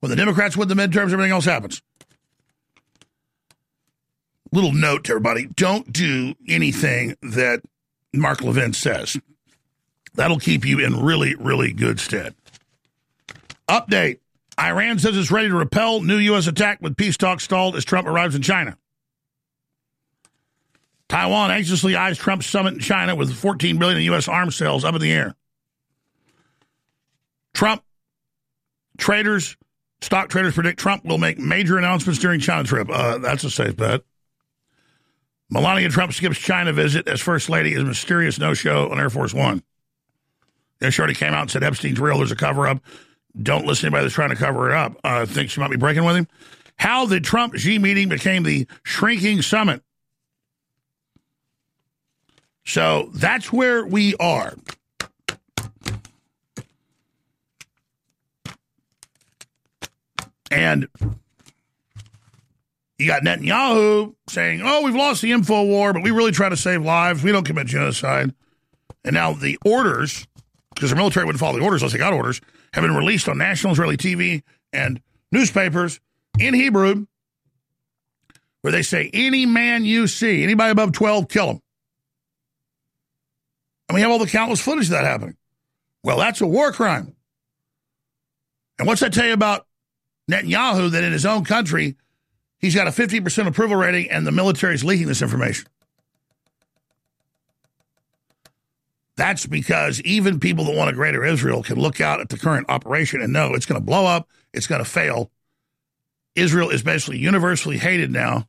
When the Democrats win the midterms, everything else happens. Little note to everybody, don't do anything that Mark Levin says. That'll keep you in really, really good stead. Update. Iran says it's ready to repel new U.S. attack with peace talks stalled as Trump arrives in China. Taiwan anxiously eyes Trump's summit in China with $14 billion in U.S. arms sales up in the air. Trump traders, stock traders predict Trump will make major announcements during China trip. That's a safe bet. Melania Trump skips China visit as First Lady as mysterious no-show on Air Force One. She already came out and said Epstein's real, there's a cover-up. Don't listen to anybody that's trying to cover it up. I think she might be breaking with him. How the Trump-Xi meeting became the shrinking summit. So that's where we are. And you got Netanyahu saying, oh, we've lost the info war, but we really try to save lives. We don't commit genocide. And now the orders, because the military wouldn't follow the orders unless they got orders, have been released on national Israeli TV and newspapers in Hebrew, where they say, any man you see, anybody above 12, kill him. And we have all the countless footage of that happening. Well, that's a war crime. And what's that tell you about Netanyahu, that in his own country, he's got a 50% approval rating and the military is leaking this information? That's because even people that want a greater Israel can look out at the current operation and know it's going to blow up, it's going to fail. Israel is basically universally hated now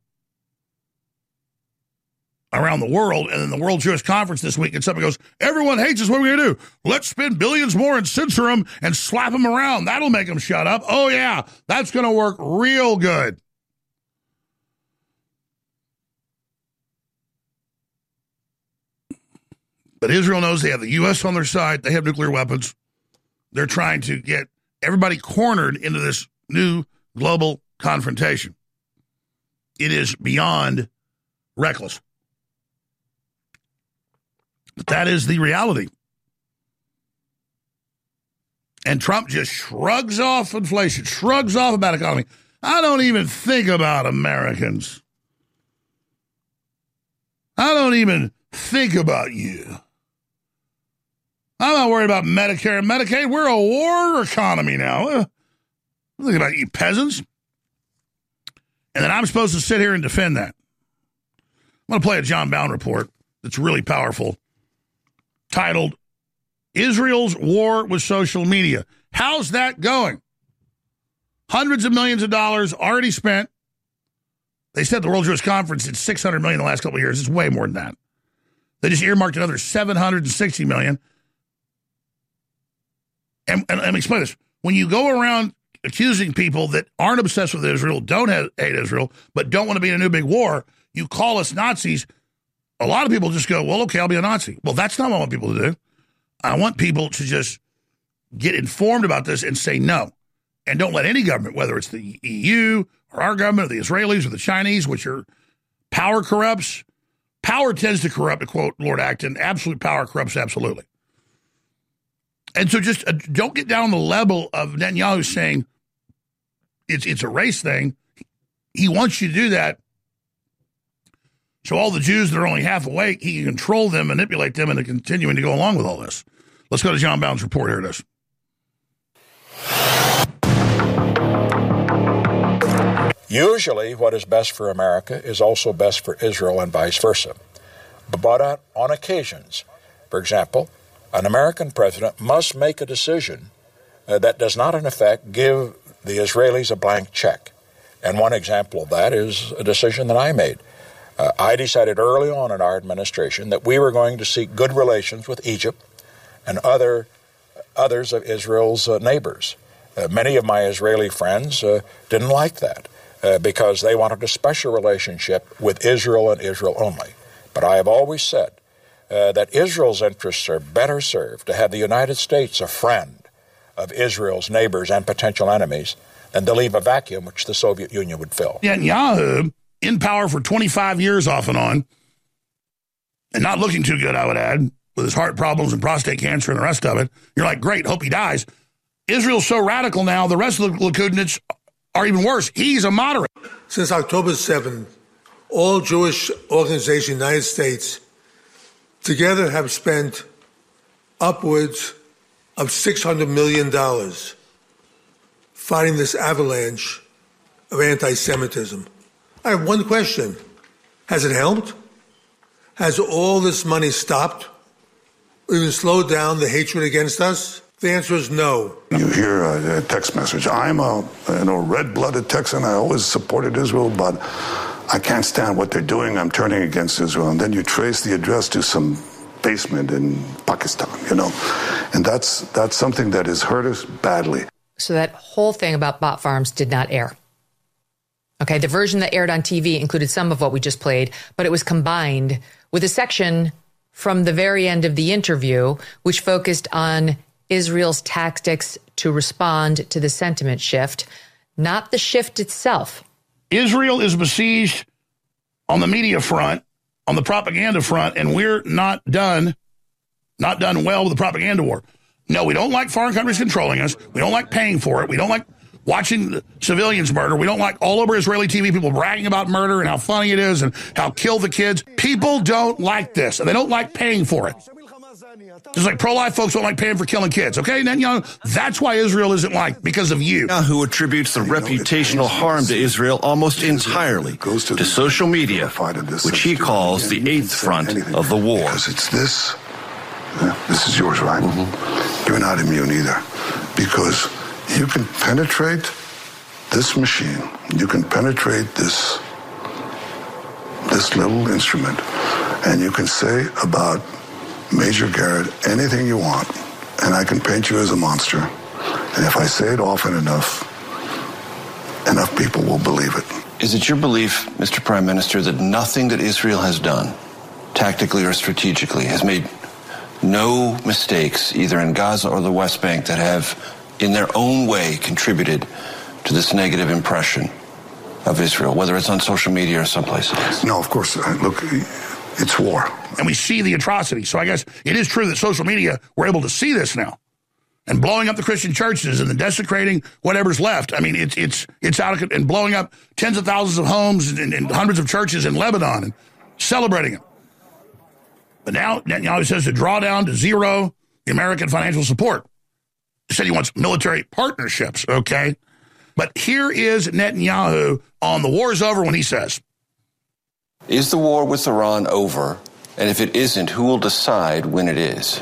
around the world, and then the World Jewish Conference this week, and somebody goes, everyone hates us, what are we going to do? Let's spend billions more and censor them and slap them around. That'll make them shut up. Oh, yeah, that's going to work real good. But Israel knows they have the U.S. on their side. They have nuclear weapons. They're trying to get everybody cornered into this new global confrontation. It is beyond reckless. But that is the reality. And Trump just shrugs off inflation, shrugs off about economy. I don't even think about Americans. I don't even think about you. I'm not worried about Medicare and Medicaid. We're a war economy now. Think about you peasants. And then I'm supposed to sit here and defend that. I'm going to play a John Bowne report that's really powerful, titled, Israel's War with Social Media. How's that going? Hundreds of millions of dollars already spent. They said the World Jewish Conference, it's $600 million in the last couple of years. It's way more than that. They just earmarked another $760 million. And let me explain this. When you go around accusing people that aren't obsessed with Israel, don't hate Israel, but don't want to be in a new big war, you call us Nazis. A lot of people just go, well, okay, I'll be a Nazi. Well, that's not what I want people to do. I want people to just get informed about this and say no. And don't let any government, whether it's the EU or our government or the Israelis or the Chinese, which are power corrupts. Power tends to corrupt, to quote Lord Acton. Absolute power corrupts absolutely. And so just don't get down on the level of Netanyahu saying it's a race thing. He wants you to do that. So all the Jews that are only half awake, he can control them, manipulate them, and continuing to go along with all this. Let's go to John Bowne's report. Here it is. Usually what is best for America is also best for Israel and vice versa. But on occasions, for example, an American president must make a decision that does not, in effect, give the Israelis a blank check. And one example of that is a decision that I made. I decided early on in our administration that we were going to seek good relations with Egypt and others of Israel's neighbors. Many of my Israeli friends didn't like that because they wanted a special relationship with Israel and Israel only. But I have always said that Israel's interests are better served to have the United States a friend of Israel's neighbors and potential enemies than to leave a vacuum which the Soviet Union would fill. Netanyahu, in power for 25 years off and on, and not looking too good, I would add, with his heart problems and prostate cancer and the rest of it. You're like, great, hope he dies. Israel's so radical now, the rest of the Likudniks are even worse. He's a moderate. Since October 7th, all Jewish organizations in the United States together have spent upwards of $600 million fighting this avalanche of anti-Semitism. I have one question. Has it helped? Has all this money stopped or even slowed down the hatred against us? The answer is no. You hear a text message. I'm a red-blooded Texan. I always supported Israel, but I can't stand what they're doing. I'm turning against Israel. And then you trace the address to some basement in Pakistan, and that's something that has hurt us badly. So that whole thing about bot farms did not air. Okay, the version that aired on TV included some of what we just played, but it was combined with a section from the very end of the interview, which focused on Israel's tactics to respond to the sentiment shift, not the shift itself. Israel is besieged on the media front, on the propaganda front, and we're not done well with the propaganda war. No, we don't like foreign countries controlling us. We don't like paying for it. We don't like watching the civilians murder. We don't like all over Israeli TV people bragging about murder and how funny it is and how kill the kids. People don't like this, and they don't like paying for it. Just like pro-life folks don't like paying for killing kids, okay? And then, that's why Israel isn't liked, because of you. Who attributes the reputational harm to Israel almost entirely to social media, which he calls the eighth front of the war. Because it's this. This is yours, right? Mm-hmm. You're not immune either. Because you can penetrate this machine. You can penetrate this little instrument. And you can say about Major Garrett anything you want, and I can paint you as a monster. And if I say it often enough people will believe it. Is it your belief, Mr. Prime Minister, that nothing that Israel has done, tactically or strategically, has made no mistakes, either in Gaza or the West Bank, that have, in their own way, contributed to this negative impression of Israel, whether it's on social media or someplace else? No, of course. Look, it's war. And we see the atrocity. So I guess it is true that social media, we're able to see this now. And blowing up the Christian churches and then desecrating whatever's left. I mean, it's out of, and blowing up tens of thousands of homes and hundreds of churches in Lebanon and celebrating it. But now Netanyahu says to draw down to zero the American financial support. He said he wants military partnerships, okay? But here is Netanyahu on the war's over when he says, is the war with Iran over? And if it isn't, who will decide when it is?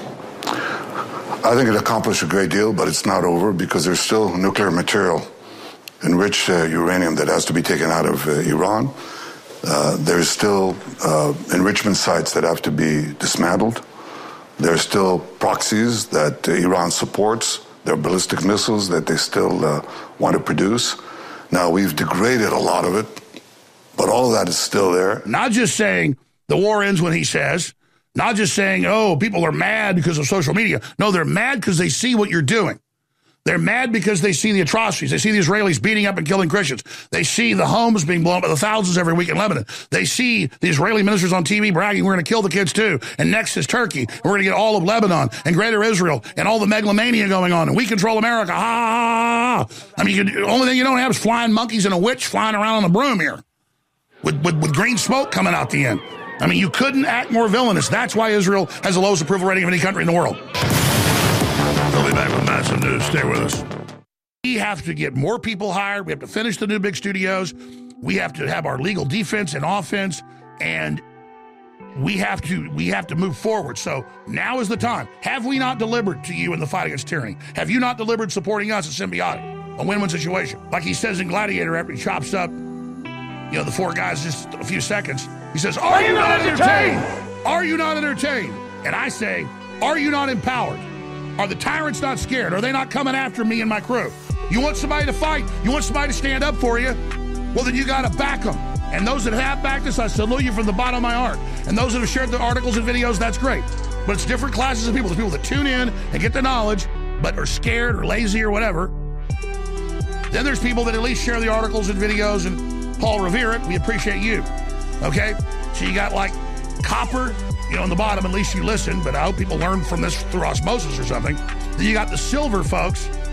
I think it accomplished a great deal, but it's not over because there's still nuclear material, enriched uranium that has to be taken out of Iran. There's still enrichment sites that have to be dismantled. There's still proxies that Iran supports. There are ballistic missiles that they still want to produce. Now, we've degraded a lot of it, but all of that is still there. Not just saying the war ends when he says, not just saying, oh, people are mad because of social media. No, they're mad because they see what you're doing. They're mad because they see the atrocities. They see the Israelis beating up and killing Christians. They see the homes being blown up by the thousands every week in Lebanon. They see the Israeli ministers on TV bragging, we're going to kill the kids too. And next is Turkey. We're going to get all of Lebanon and greater Israel and all the megalomania going on. And we control America. Ha, ha, ha. I mean, the only thing you don't have is flying monkeys and a witch flying around on a broom here with green smoke coming out the end. I mean, you couldn't act more villainous. That's why Israel has the lowest approval rating of any country in the world. We'll be back with massive news. Stay with us. We have to get more people hired. We have to finish the new big studios. We have to have our legal defense and offense, and we have to move forward. So now is the time. Have we not delivered to you in the fight against tyranny? Have you not delivered supporting us at Symbiotic? A win-win situation. Like he says in Gladiator after he chops up, the four guys just a few seconds. He says, are you not entertained? Are you not entertained? And I say, are you not empowered? Are the tyrants not scared? Are they not coming after me and my crew? You want somebody to fight? You want somebody to stand up for you? Well, then you got to back them. And those that have backed us, I salute you from the bottom of my heart. And those that have shared the articles and videos, that's great. But it's different classes of people. There's people that tune in and get the knowledge, but are scared or lazy or whatever. Then there's people that at least share the articles and videos and Paul Revere it. We appreciate you. Okay? So you got like copper, on the bottom, at least you listen, but I hope people learn from this through osmosis or something. Then you got the silver folks